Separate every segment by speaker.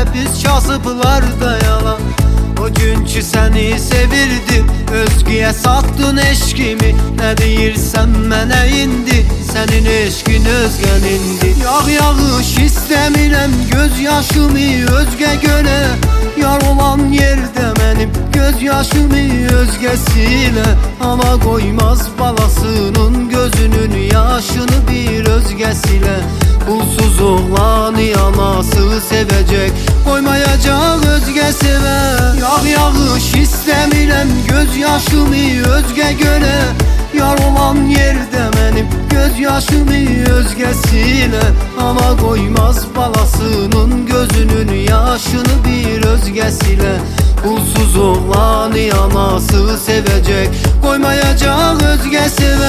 Speaker 1: biz kasıblar da yalan. O günkü seni sevirdim, özgüye sattın eşkimi. Ne deyirsən mənə indi, sənin eşkin özgənindi. Yağ yağış istəmirəm, göz yaşımı özgə görə. Yar olan yerdə mənim göz yaşımı özgəsilə. Ana qoymaz balasının gözünün yaşını bir özgəsilə. Pulsuz oğlanı anası sevəcək, qoymayacaq özgə sevə. Yağ yağış istəmirəm, göz yaşımı özgə görə. Yar olan yerdə mənim göz yaşımı özgəsilə. Ana qoymaz balasının gözünün yaşını bir özgəsilə. Pulsuz oğlanı anası sevəcək, qoymayacaq özgə sevə.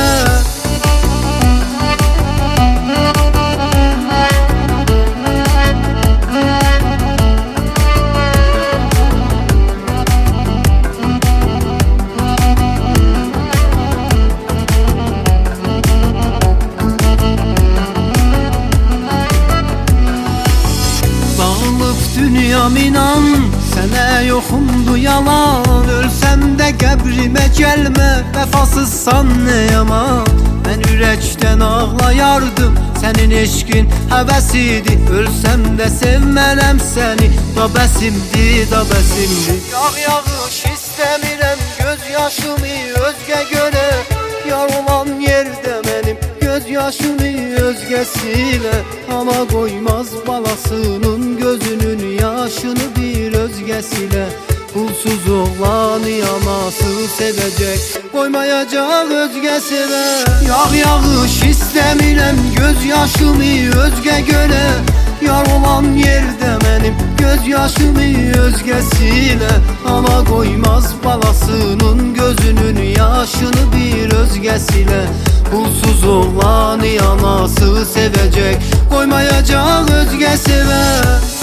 Speaker 1: Dünyam inan, sənə yoxumdu yalan. Ölsəm də qəbrimə gəlmə, vəfasızsan nə yaman. Mən ürəkdən ağlayardım, sənin eşkin həvəsidi. Ölsəm də sevmərəm səni, da bəsimdi, da bəsimdi. Yağ yağış istəmirəm, göz yaşımı özgə görə. Yar olan yerdə mənim göz yaşımı özgəsilə. Ana qoymaz balasının gözünün yaşını bir özgəsilə. Pulsuz oğlanı anası sevəcək, qoymayacaq özgə sevə. Yağ yağış istəmirəm, göz yaşımı özgə görə. Yar olan yerdə mənim göz yaşımı özgəsilə. Ana qoymaz balasının gözünün yaşını bir özgəsilə. Pulsuz oğlanı anası sevəcək, qoymayacaq özgə sevə.